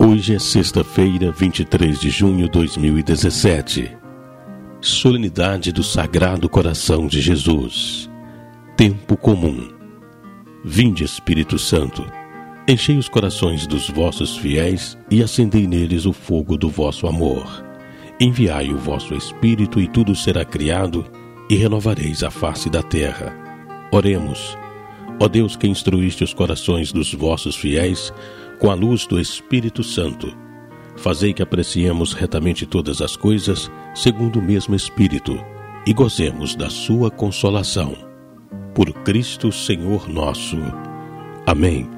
Hoje é sexta-feira, 23 de junho de 2017. Solenidade do Sagrado Coração de Jesus. Tempo comum. Vinde, Espírito Santo, enchei os corações dos vossos fiéis e acendei neles o fogo do vosso amor. Enviai o vosso Espírito e tudo será criado e renovareis a face da terra. Oremos. Ó Deus, que instruíste os corações dos vossos fiéis com a luz do Espírito Santo, fazei que apreciemos retamente todas as coisas segundo o mesmo Espírito e gozemos da sua consolação. Por Cristo Senhor nosso. Amém.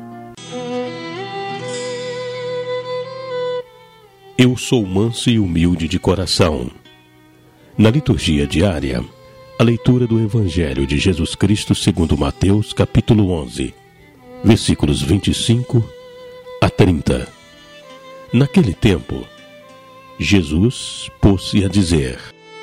Eu sou manso e humilde de coração. Na liturgia diária, a leitura do Evangelho de Jesus Cristo segundo Mateus, capítulo 11, versículos 25 a 30. Naquele tempo, Jesus pôs-se a dizer: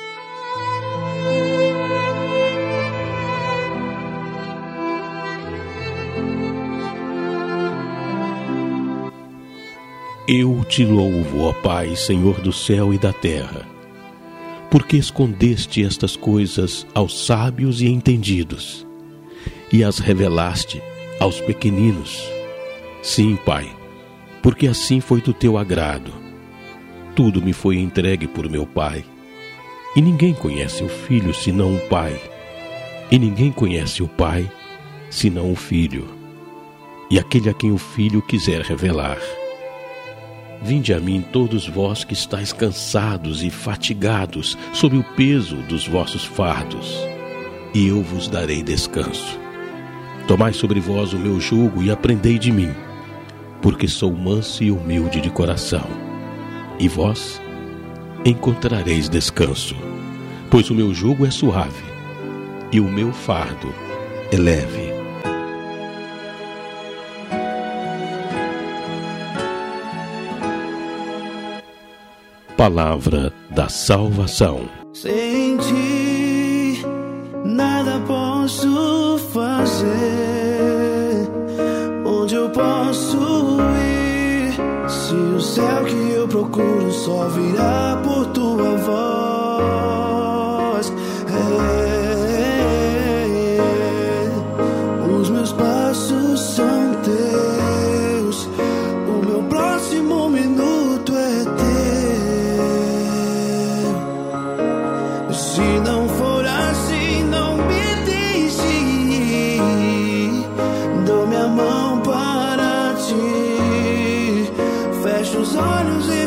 Eu te louvo, ó Pai, Senhor do céu e da terra, porque escondeste estas coisas aos sábios e entendidos, e as revelaste aos pequeninos. Sim, Pai, porque assim foi do teu agrado. Tudo me foi entregue por meu Pai, e ninguém conhece o Filho senão o Pai, e ninguém conhece o Pai senão o Filho, e aquele a quem o Filho quiser revelar. Vinde a mim todos vós que estáis cansados e fatigados sob o peso dos vossos fardos, e eu vos darei descanso. Tomai sobre vós o meu jugo e aprendei de mim, porque sou manso e humilde de coração, e vós encontrareis descanso, pois o meu jugo é suave e o meu fardo é leve. Palavra da salvação. Sem ti nada posso fazer. Onde eu posso ir se o céu que eu procuro só virá por tua voz? Os meus passos são teus, o meu próximo minuto é teu. Se não for assim, não me deixe ir. Dou minha mão para ti, fecho os olhos e